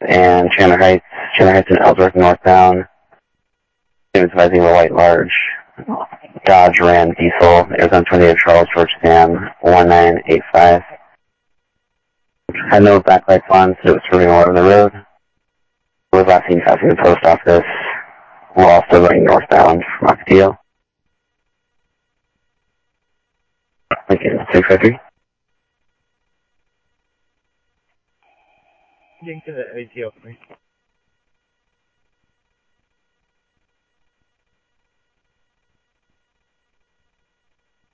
and Chandler Heights and Ellsworth northbound. Advising a white large Dodge Ram diesel, Arizona Tornado Charles George Sam 1985. Had no backlights on, so it was swerving all over the road. Was last seen passing the post office. We're also running northbound from Ocotillo. Lincoln 653. Lincoln at ATL, please.